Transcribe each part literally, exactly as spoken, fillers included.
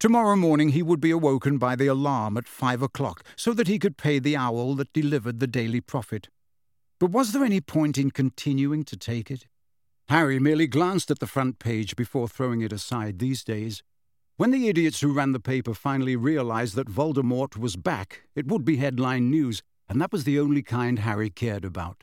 Tomorrow morning he would be awoken by the alarm at five o'clock, so that he could pay the owl that delivered the daily profit. But was there any point in continuing to take it? Harry merely glanced at the front page before throwing it aside these days. When the idiots who ran the paper finally realized that Voldemort was back, it would be headline news, and that was the only kind Harry cared about.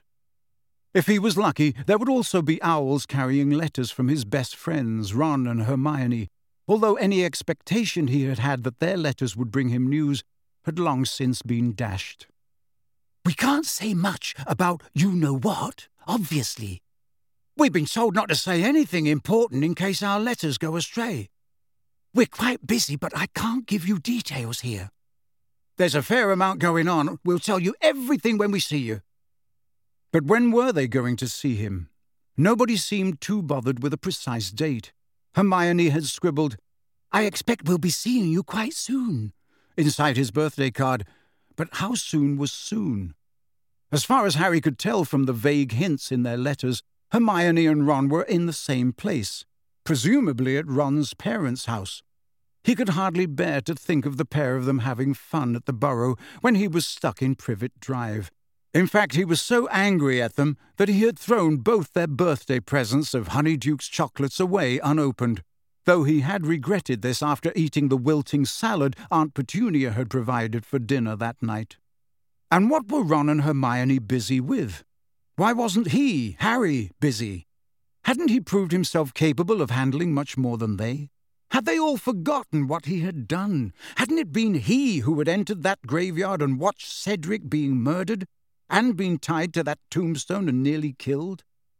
If he was lucky, there would also be owls carrying letters from his best friends, Ron and Hermione, although any expectation he had had that their letters would bring him news had long since been dashed. "We can't say much about you-know-what, obviously. We've been told not to say anything important in case our letters go astray. We're quite busy, but I can't give you details here. There's a fair amount going on. We'll tell you everything when we see you." But when were they going to see him? Nobody seemed too bothered with a precise date. Hermione had scribbled, "I expect we'll be seeing you quite soon," inside his birthday card, but how soon was soon? As far as Harry could tell from the vague hints in their letters, Hermione and Ron were in the same place, presumably at Ron's parents' house. He could hardly bear to think of the pair of them having fun at the Burrow when he was stuck in Privet Drive. In fact, he was so angry at them that he had thrown both their birthday presents of Honeyduke's chocolates away unopened, though he had regretted this after eating the wilting salad Aunt Petunia had provided for dinner that night. And what were Ron and Hermione busy with? Why wasn't he, Harry, busy? Hadn't he proved himself capable of handling much more than they? Had they all forgotten what he had done? Hadn't it been he who had entered that graveyard and watched Cedric being murdered, and been tied to that tombstone and nearly killed?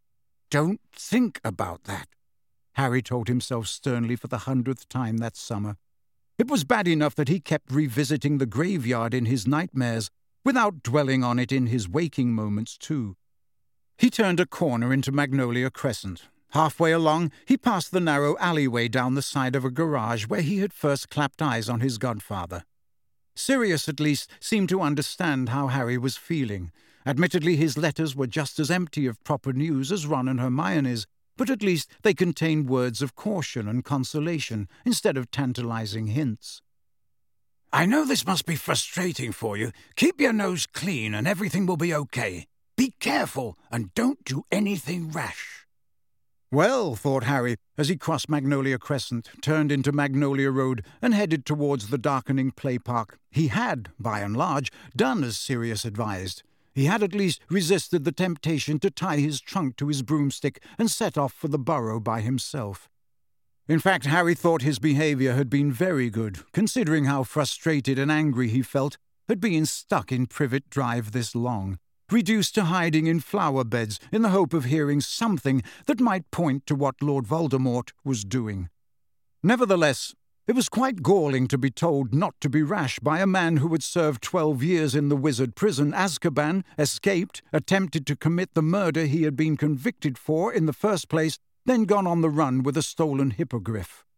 Don't think about that, Harry told himself sternly for the hundredth time that summer. It was bad enough that he kept revisiting the graveyard in his nightmares, without dwelling on it in his waking moments too. He turned a corner into Magnolia Crescent. Halfway along, he passed the narrow alleyway down the side of a garage where he had first clapped eyes on his godfather. Sirius, at least, seemed to understand how Harry was feeling. Admittedly, his letters were just as empty of proper news as Ron and Hermione's, but at least they contained words of caution and consolation instead of tantalizing hints. "I know this must be frustrating for you. Keep your nose clean and everything will be okay. Be careful and don't do anything rash." Well, thought Harry, as he crossed Magnolia Crescent, turned into Magnolia Road, and headed towards the darkening play park, he had, by and large, done as Sirius advised. He had at least resisted the temptation to tie his trunk to his broomstick and set off for the Burrow by himself. In fact, Harry thought his behaviour had been very good, considering how frustrated and angry he felt at being stuck in Privet Drive this long, reduced to hiding in flower beds in the hope of hearing something that might point to what Lord Voldemort was doing. Nevertheless, it was quite galling to be told not to be rash by a man who had served twelve years in the wizard prison Azkaban, escaped, attempted to commit the murder he had been convicted for in the first place, then gone on the run with a stolen hippogriff.